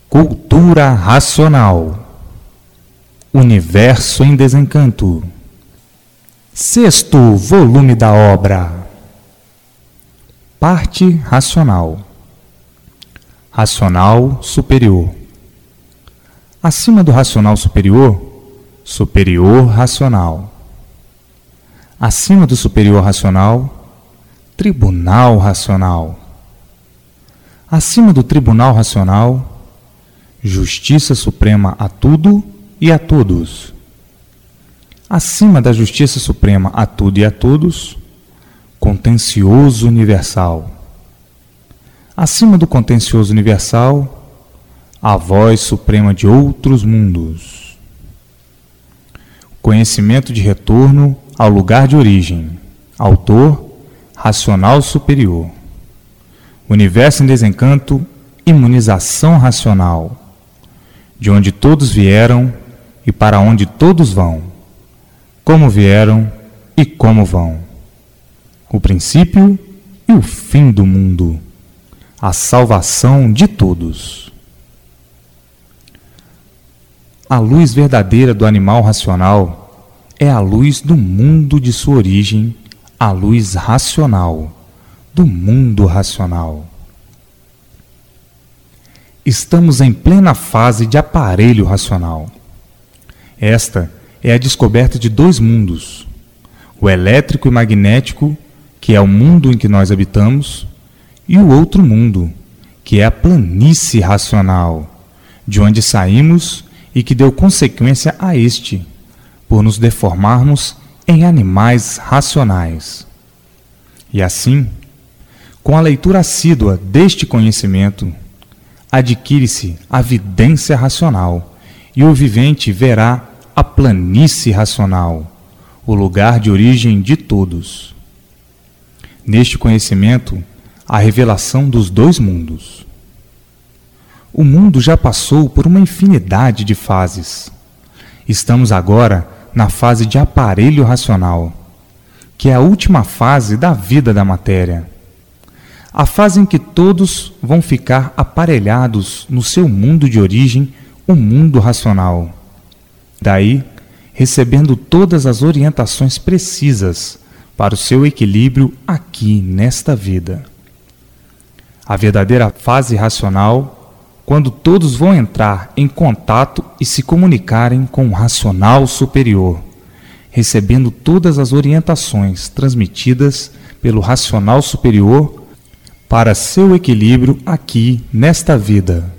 Cultura racional. Universo em desencanto. Sexto volume da obra. Parte racional. Racional superior. Acima do racional superior, superior racional. Acima do superior racional, tribunal racional. Acima do tribunal racional, justiça suprema a tudo e a todos. Acima da justiça suprema a tudo e a todos, contencioso universal. Acima do contencioso universal, a voz suprema de outros mundos. Conhecimento de retorno ao lugar de origem. Autor, racional superior. Universo em desencanto, imunização racional. De onde todos vieram e para onde todos vão. Como vieram e como vão. O princípio e o fim do mundo. A salvação de todos. A luz verdadeira do animal racional é a luz do mundo de sua origem, a luz racional, do mundo racional. Estamos em plena fase de aparelho racional. Esta é a descoberta de dois mundos, o elétrico e magnético, que é o mundo em que nós habitamos, e o outro mundo, que é a planície racional, de onde saímos e que deu consequência a este, por nos deformarmos em animais racionais. E assim, com a leitura assídua deste conhecimento, adquire-se a vidência racional, e o vivente verá a planície racional, o lugar de origem de todos. Neste conhecimento, a revelação dos dois mundos. O mundo já passou por uma infinidade de fases. Estamos agora na fase de aparelho racional, que é a última fase da vida da matéria. A fase em que todos vão ficar aparelhados no seu mundo de origem, o mundo racional. Daí, recebendo todas as orientações precisas para o seu equilíbrio aqui nesta vida. A verdadeira fase racional, quando todos vão entrar em contato e se comunicarem com o racional superior, recebendo todas as orientações transmitidas pelo racional superior para seu equilíbrio aqui nesta vida.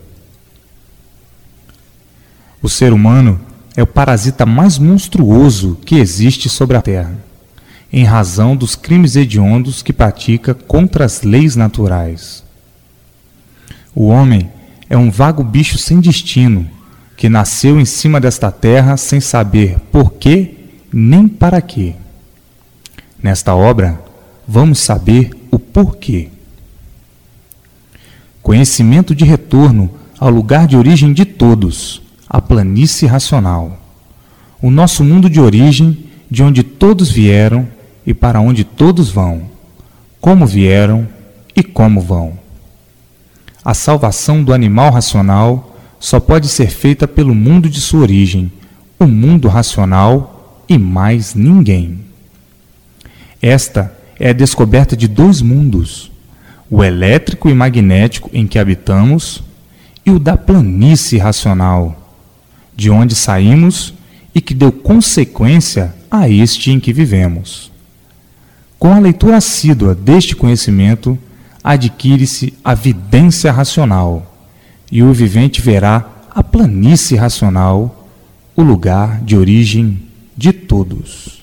O ser humano é o parasita mais monstruoso que existe sobre a Terra, em razão dos crimes hediondos que pratica contra as leis naturais. O homem é um vago bicho sem destino, que nasceu em cima desta terra sem saber por quê nem para quê. Nesta obra, vamos saber o porquê. Conhecimento de retorno ao lugar de origem de todos, a planície racional. O nosso mundo de origem, de onde todos vieram e para onde todos vão. Como vieram e como vão. A salvação do animal racional só pode ser feita pelo mundo de sua origem, o mundo racional e mais ninguém. Esta é a descoberta de dois mundos, o elétrico e magnético em que habitamos e o da planície racional, de onde saímos e que deu consequência a este em que vivemos. Com a leitura assídua deste conhecimento, adquire-se a vidência racional, e o vivente verá a planície racional, o lugar de origem de todos.